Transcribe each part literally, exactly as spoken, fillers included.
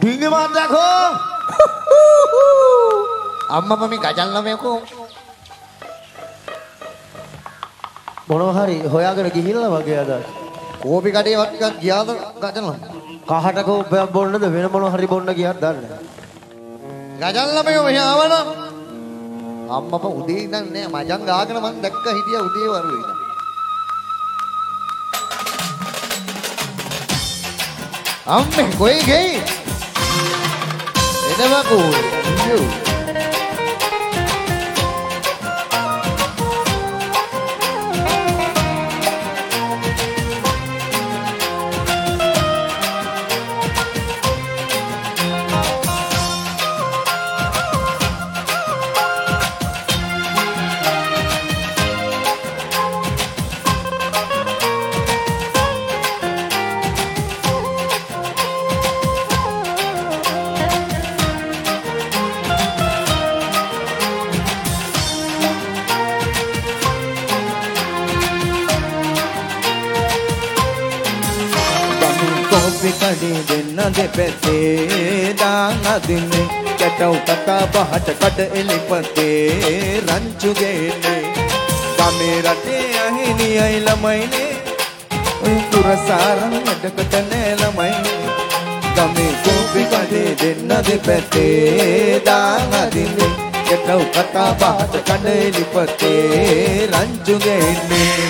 Pinggir देखो अम्मा mummy गजल ना मेरे को මොනවහරි හොයාගෙන ගිහිල්ලා වගේ අද කෝපි කඩේ වත් ටිකක් ගියාද ගජල් කහට කෝපයක් බොන්නද වෙන මොනවහරි බොන්න ගියත් දන්නේ ගජල් ළමයෝ මෙහි ආවනම් අම්මප උදේ ඉඳන් නෑ මජන් ගාගෙන මං දැක්ක හිටියා උදේ වරුවේ ඉඳන් අම්මේ කොයි ගෙයි එනවකෝ යෝ කඩේ දෙන්න දෙපැත්තේ දාන දින්නේ කැටව කතා බහට කඩ එලිපතේ රංචු ගෙන්නේ ගමේ රටේ අහිනියයි ළමයිනේ ඔය පුරසාරන් වැඩකට නෑ ළමයිනේ ගමේ කෝපි කඩේ දෙන්න දෙපැත්තේ දාන දින්නේ කැටව කතා බහට කඩ එලිපතේ රංචු ගෙන්නේ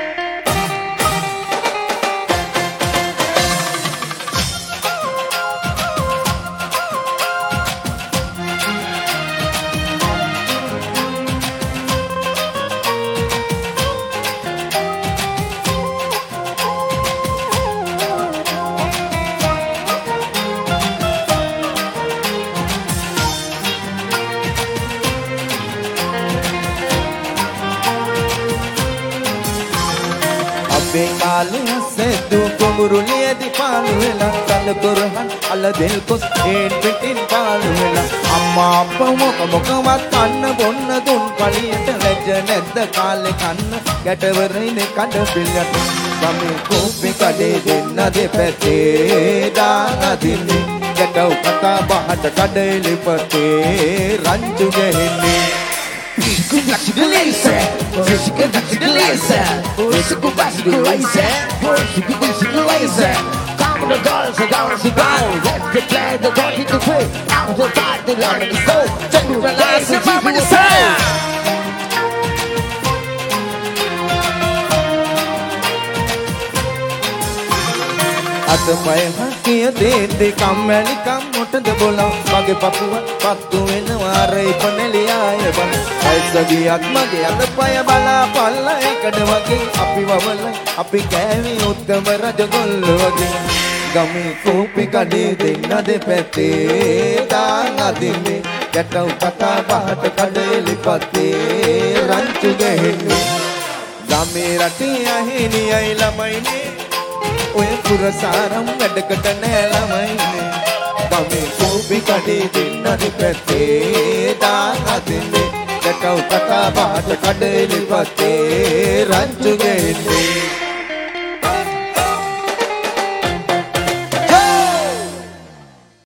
सेदू कुमुरुलिया दी पालुवेला कल कुरहन अल दिल कुस एट पिटिन पालुवेला अम्मा अप्पा मोक मोकවත් කන්න බොන්න දුන් පලියට ලැජ්ජ නැද්ද කාලේ කන්න ගැටවරින් කඩ පිළියට ගමේ කෝපි කඩේ දෙන්න දෙපැත්තේ දාන දින්නේ ගැටව කතා බහට කඩේ ලිපතේ රංචු ගෙන්නේ Disco back to the laser, disco back to the laser, disco back to the laser, disco back to the laser. Come on the girls, the girls, the girls, let's get play the dirty to play. Out the fight, the Lord of the soul, take me realize the mama the sound. අතමය හකිය දෙද්දේ කම්මැලි කම්මොටද බොලා මගේ පපුව පත්තු වෙනවා රේ පනෙලියාය බල ඇස්සගියක් මගේ අත පය බලා පල්ලා එකට වගේ අපි වවල අපි කෑවි උත්තම රජගොල්ල වගේ ගමේ කෝපි කඩේ දෙන්න දෙපැත්තේ දාන දින්නේ ගැටව කතා බහට කඩේ ලිපතේ රංචු ගෙන්නේ ගමේ රටේ අහිනියයි ළමයිනේ ඔය පුරසාරම් වැඩකට නෑ ළමයිනේ ගමේ කෝපි කඩේ දෙන්න දෙපැත්තේ දාන දින්නේ ගැටව කතා බහට කඩේ ලිපතේ රංචු ගෙන්නේ